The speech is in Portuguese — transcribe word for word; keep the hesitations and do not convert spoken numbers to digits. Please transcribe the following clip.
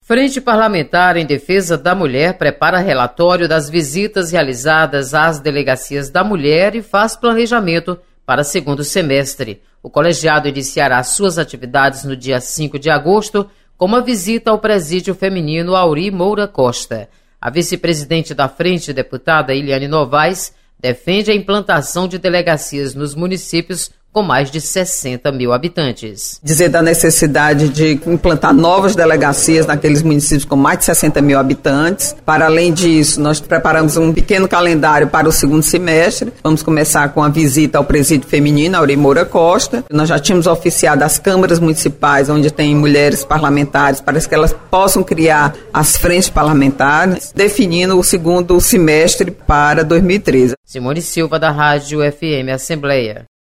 Frente Parlamentar em Defesa da Mulher prepara relatório das visitas realizadas às delegacias da mulher e faz planejamento para segundo semestre. O colegiado iniciará suas atividades no dia cinco de agosto com uma visita ao presídio feminino Auri Moura Costa. A vice-presidente da Frente, deputada Iliane Novaes, defende a implantação de delegacias nos municípios com mais de sessenta mil habitantes. Dizer da necessidade de implantar novas delegacias naqueles municípios com mais de sessenta mil habitantes. Para além disso, nós preparamos um pequeno calendário para o segundo semestre. Vamos começar com a visita ao presídio feminino, Auri Moura Costa. Nós já tínhamos oficiado as câmaras municipais, onde tem mulheres parlamentares, para que elas possam criar as frentes parlamentares, definindo o segundo semestre para dois mil e treze. Simone Silva, da Rádio F M Assembleia.